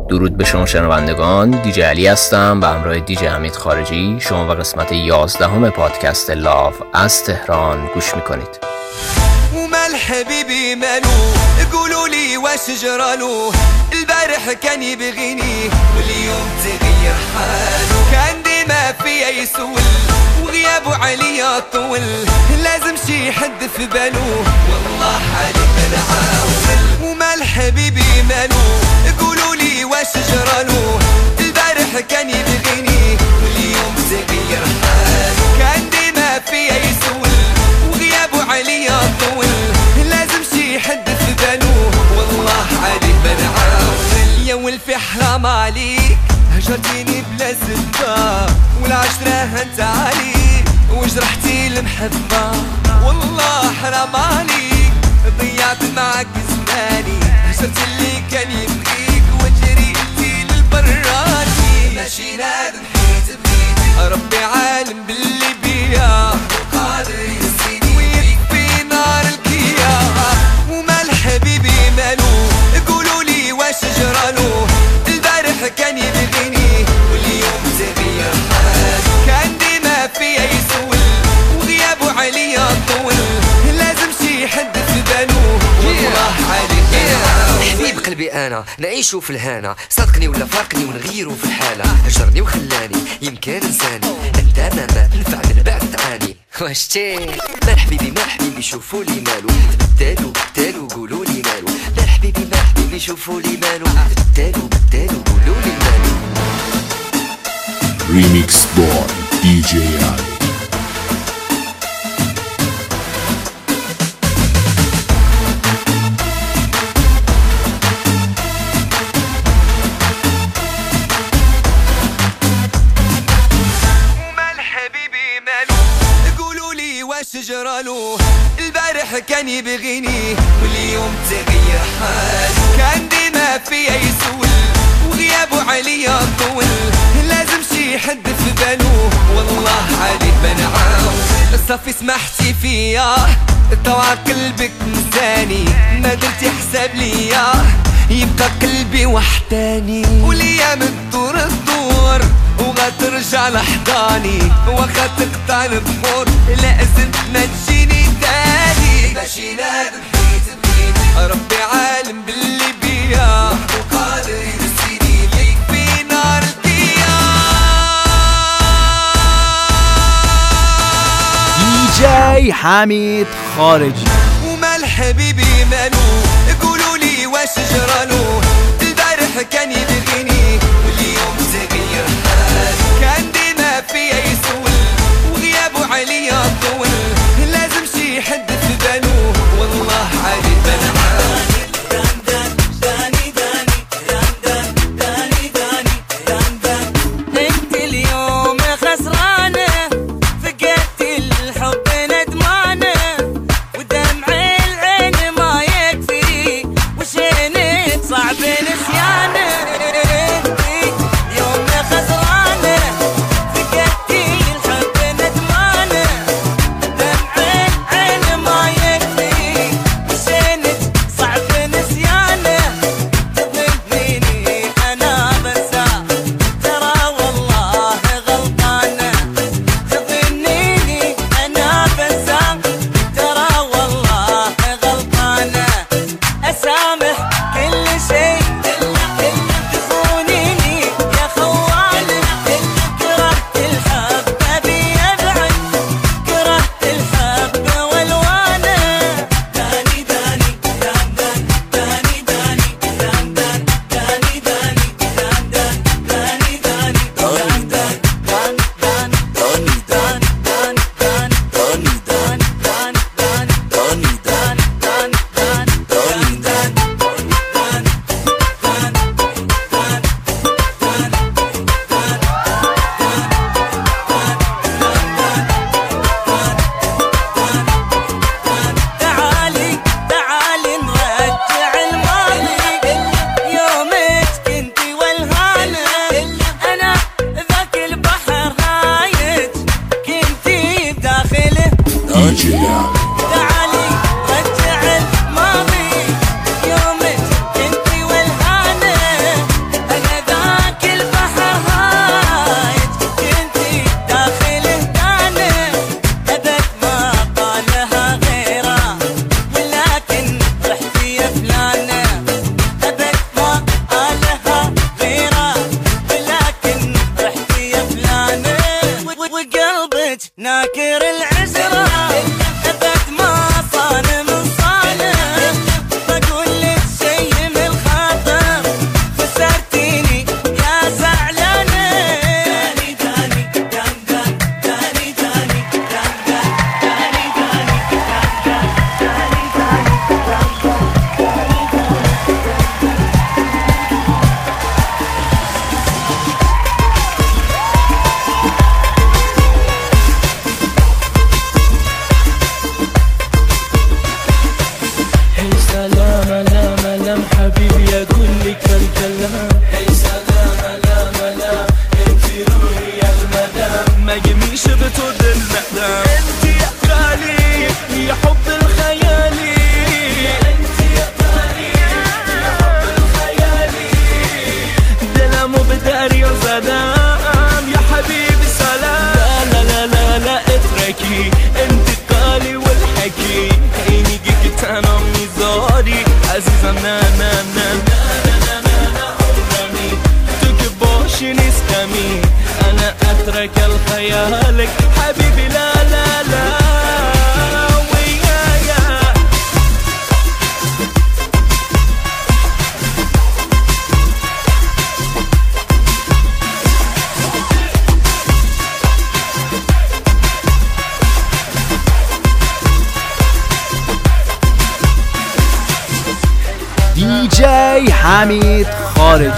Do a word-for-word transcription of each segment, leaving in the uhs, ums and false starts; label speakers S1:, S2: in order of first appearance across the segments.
S1: درود به شما شنوندگان، دیجی علی هستم به همراه دیجی حمید خارجی. شما به قسمت یازدهم پادکست لاو از تهران گوش میکنید.
S2: ومال حبيبي مالو قولوا لي واش جرالو البارح كان يبغيني واليوم تغير حاله كان ديما فيا يسول وغيابه عليا طول لازم شي حد في بالو والله حالي بنعاول. ومال حبيبي مالو قولوا لي واش جرالو البارح كان يبغيني واليوم تغير حاله كان ديما فيا يسول وغيابه عليا طول لازم شي حد في بالو والله علي بنعاول. يا ولفي حرام عليك هجرتيني بلا سبة والعشرة هنت عليك وجرحتي المحبة والله حرام عليك ضيعت معك زماني هجرت اللي كان يبغيك وجريتي للبراني ماشي نادم حيت بغيتي ربي عالم باللي بيا قادر يسيني ويكفي نار الكيا. ومال حبيبي مالو قولوا لي واش جرالو البارح كان يبغيني واليوم تغير حاله كان ديما فيا يسول وغيابه عليا طول لازم شي حد في بالو والله عليك
S3: حبيب قلبي انا نعيشو في الهنا صدقني ولا فارقني ونغيرو في الحالة هجرني وخلاني يمكن انساني انت ماما نفع من بعد تعاني واشتي مال حبيبي مال حبيبي شوفوا لي مالو بدالو بدالو قولوا لي مالو مال حبيبي مال حبيبي شوفوا لي مالو بدالو بدالو قولوا لي مالو.
S4: ريميكس بوي دي جي علي.
S2: جرالو البارح كان يبغيني واليوم تغير حاله كان ديما فيا يسول وغيابه عليا طول لازم شي حد في بالو والله عليك بنعاول. صافي سمحتي فيا طوع قلبك نساني ما درتي حساب ليا يبقى قلبي وحداني والايام تدور الدور وغترجع لحضاني وخا تقطع البحور لازم ما تجيني تاني ماشي نادم حيت بغيتي ربي عالم باللي بيا وقادر يرسيني يكفي نار الكيا.
S5: دیجی حمید خارجی.
S2: ومال حبيبي مالو قولوا لي واش جرالو البارح كان يبغيني واليوم تغير حاله كان ديما فيا يسول وغيابه عليا طول لازم شي حد في بالو والله علي بنعاول.
S6: انت اليوم خسرانه فقدت الحب ندمانه ودمع العين ما يكفي وشينك صعب نسيانه
S7: سلام يا حبيبي سلام. لا لا لا لا اتركي انتقالي والحكي عيني قلت انا ميزاري عزيزة نا نا نا نا نا حرمي تقبوش نستمي انا اترك الخيالك حبيبي لا لا لا ويايا.
S5: دي جي حميد خارجي.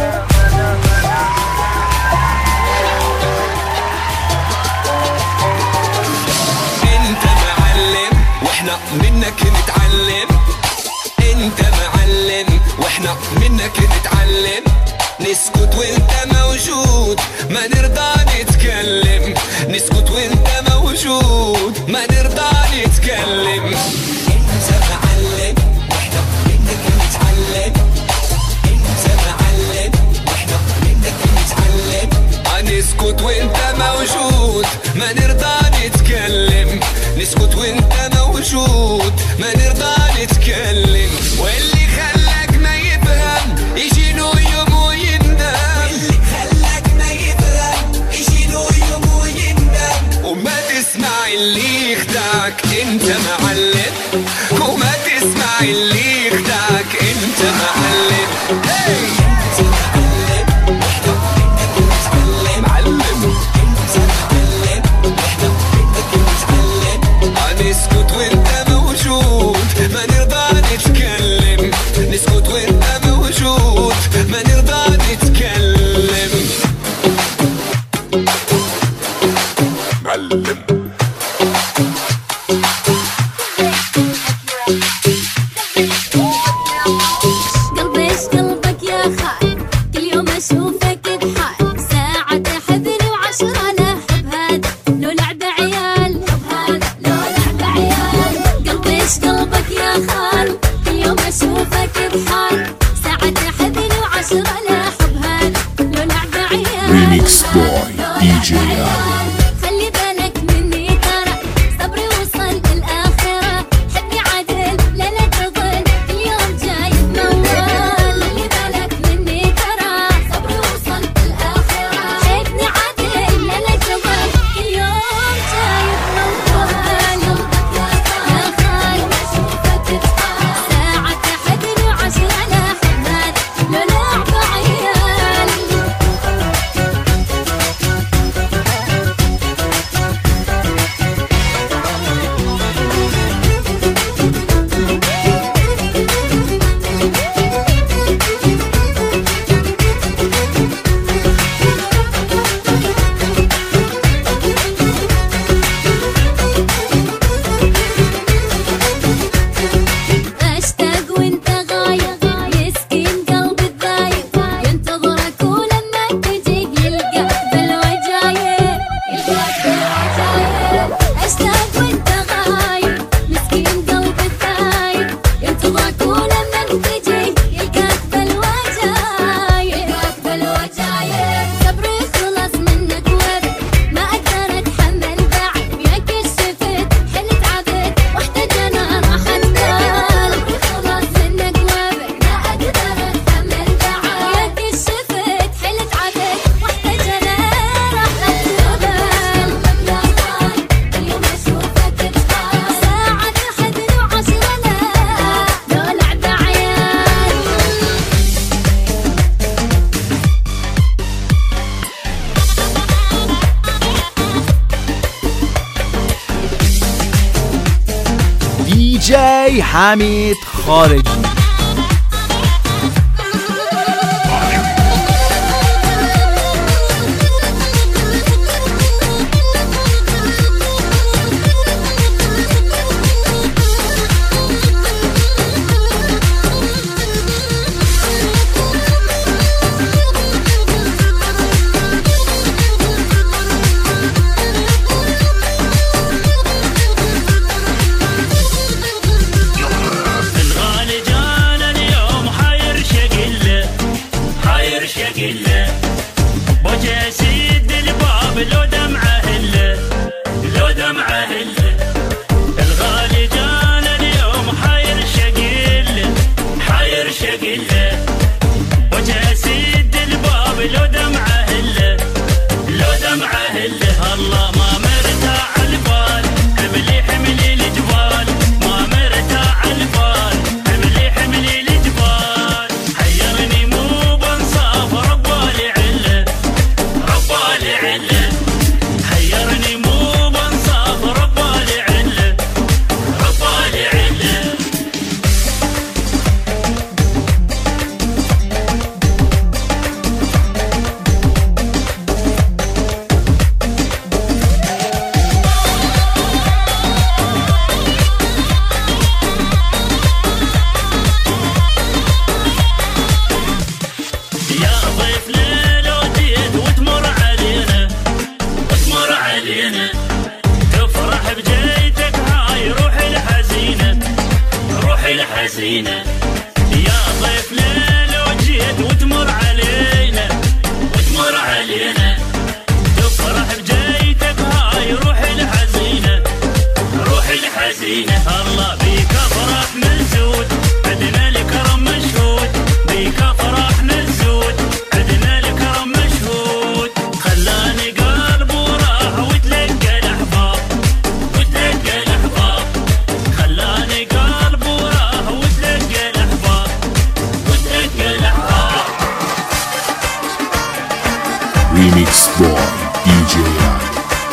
S2: انت معلم واحنا منك نتعلم، انت معلم واحنا منك نتعلم، نسكت وانت موجود ما نرضى نتكلم، نسكت وانت موجود ما نرضى نتكلم. انت معلم واحنا منك نتعلم، انت معلم واحنا منك نتعلم، نسكت وانت موجود ما نرضى نتكلم، نسكت وانت موجود ما نرضى نتكلم. واللي خلاك ما يفهم يجي له يوم ويندم، اللي خلاك ما يفهم يجي له يوم ويندم، وما تسمع اللي يخدعك انت معلم، وما تسمع اللي يخدعك انت معلم. hey! انت معلم واحنا منك نتعلم، معلم انت معلم واحنا منك نتعلم، نسكت وانت موجود ما نرضى نتكلم، نسكت وانت موجود ما نرضى نتكلم. معلم
S8: قلبي ايش قلبك يا خال، كل يوم اشوفك تضحك، ساعة تحبني وعشرة لا حب هذا لو لعب عيال، حب هذا لو لعب عيال. قلبي ايش قلبك يا خال، كل يوم اشوفك تضحك، ساعة تحبني وعشرة لا حب هذا لو لعب عيال.
S4: ريميكس بوي دي جي علي.
S8: خلي بالك مني ترى صبري وصل للآخرة، حبني عدل لا لا تظن كل يوم جاي تمول. خلي بالك مني ترى صبري وصل للآخرة، حبني عدل لا لا تظن كل يوم جاي تمول. يا خال اشوفك تضحك، ساعة تحبني وعشرة لا حب هذا لو لعب عيال. اشتاق وانت غايب، مسكين قلبي الضايق، ينتظرك ولما تجيك يلقاك بالوجايب، يلقاك بالوجايب. اشتاق وانت غايب، مسكين قلبي الضايق، ينتظرك ولما تجيك يلقاك بالوجايب، يلقاك بالوجايب. صبري خلص منك وابد ما اقدر اتحمل بعد، وياك شفت حلت عبد واحتاج انا راحة بال. صبري خلص منك وابد ما اقدر اتحمل بعد، وياك شفت حلت عبد واحتاج انا راحة بال. يا خال اليوم اشوفك تضحك، ساعة تحبني وعشرة لا لو لعب عيال.
S5: دي جي حميد خارجي.
S7: الغالي جانا اليوم حير شقله، حير شقله، يا ضيف ليلو جيت وتمر علينا وتمر علينا تفرح بجيتك هاي روحي الحزينة روحي الحزينة يا ضيف ليلو جيت وتمر علينا وتمر علينا تفرح بجيتك هاي روحي الحزينة روحي الحزينة الله بيك افرح نزود عدنا الكرم مشهود بيك افرح نزود عدنا الكرم مشهود خلاني قلب وراح وتلقى الاحباب وتلقى الاحباب خلاني قلب وراح وتلقى الاحباب وتلقى الاحباب
S4: Remix Boy دي جي علي.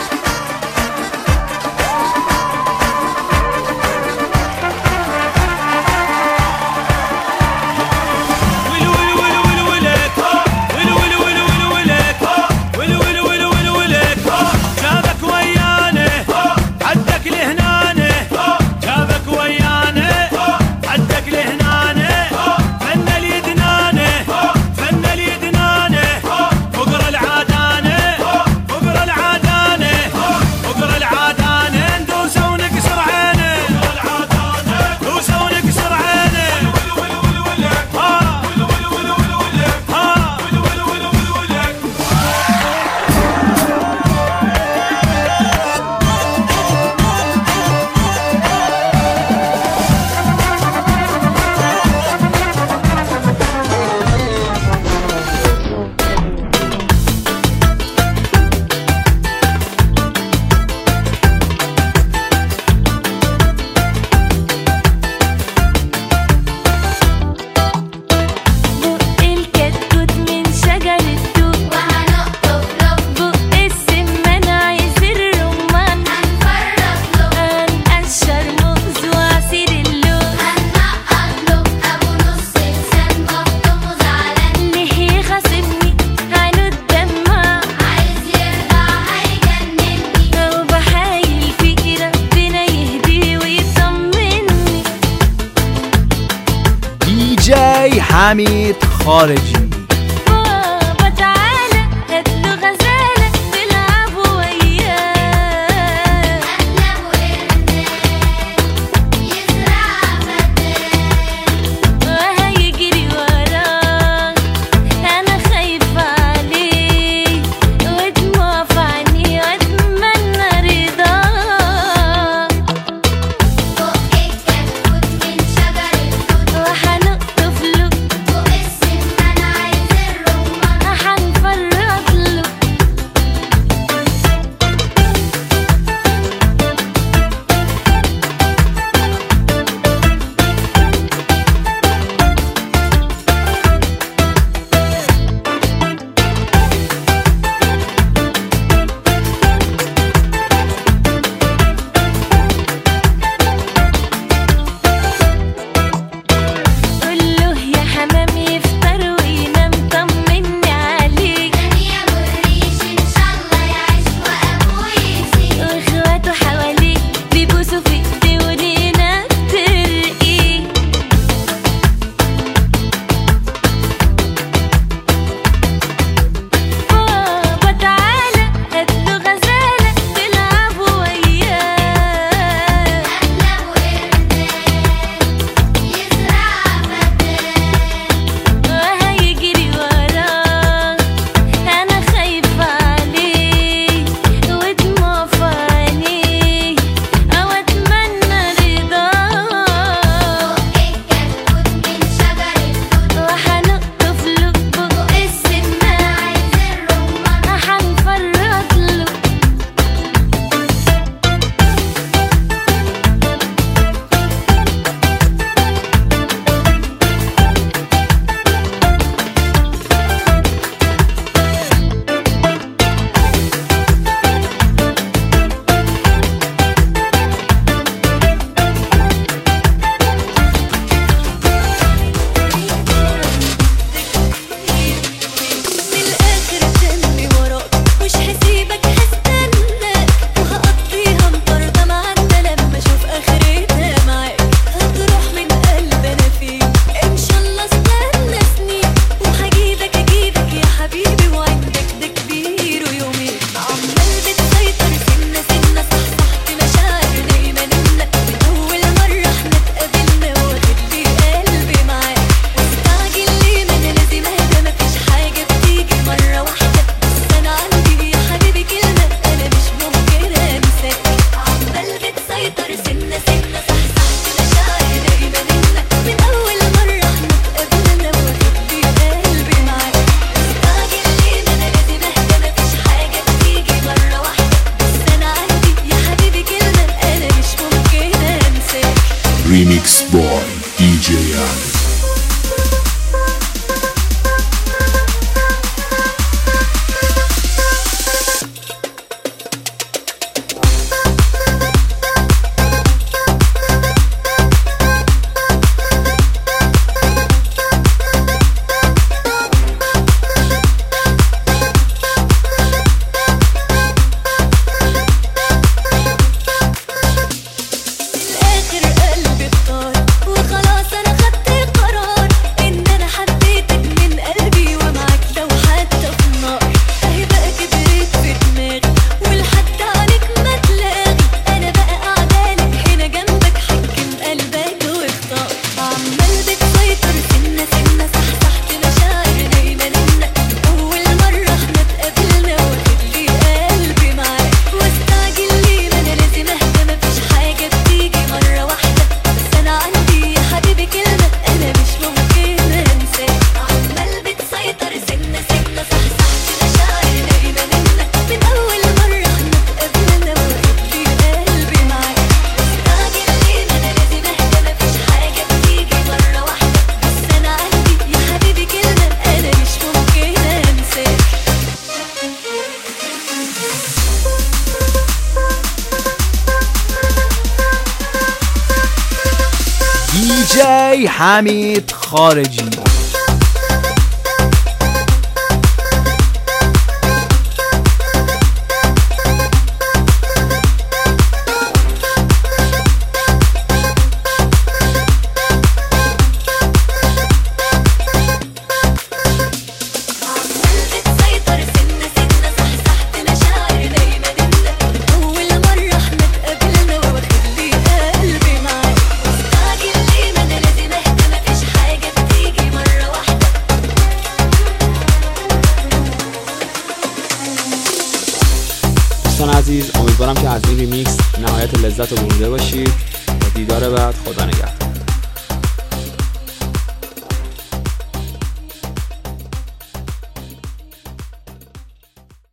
S5: دي حميد خارجي.
S8: بابا تعالى هاتله غزالة تلعبوا وياه أحلام وإرنان يزرع فتان وهيجري وراه أنا خايفة عليه ودموع في عيني وأتمنى رضاه فوق الكتكوت من شجر التوت وحنقطف له فوق السمنة
S5: جی حمید خارجی.
S9: دوستان عزیز، امیدوارم که از این ریمیکس نهایت لذت رو برده باشید. تا دیدار بعد، خدا نگهدار.